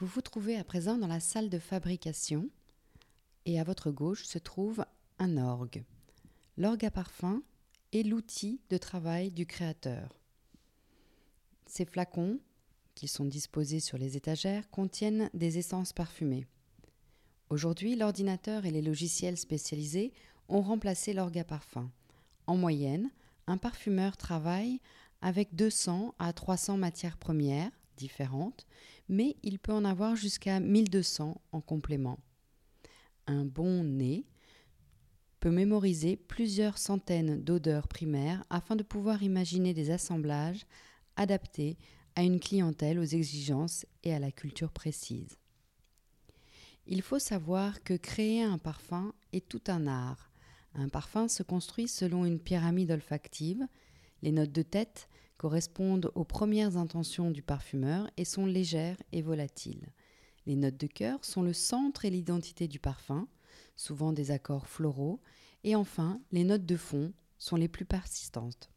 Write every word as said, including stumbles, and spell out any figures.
Vous vous trouvez à présent dans la salle de fabrication et à votre gauche se trouve un orgue. L'orgue à parfum est l'outil de travail du créateur. Ces flacons, qui sont disposés sur les étagères, contiennent des essences parfumées. Aujourd'hui, l'ordinateur et les logiciels spécialisés ont remplacé l'orgue à parfum. En moyenne, un parfumeur travaille avec deux cents à trois cents matières premières différentes, mais il peut en avoir jusqu'à mille deux cents en complément. Un bon nez peut mémoriser plusieurs centaines d'odeurs primaires afin de pouvoir imaginer des assemblages adaptés à une clientèle aux exigences et à la culture précise. Il faut savoir que créer un parfum est tout un art. Un parfum se construit selon une pyramide olfactive. Les notes de tête correspondent aux premières intentions du parfumeur et sont légères et volatiles. Les notes de cœur sont le centre et l'identité du parfum, souvent des accords floraux. Et enfin, les notes de fond sont les plus persistantes.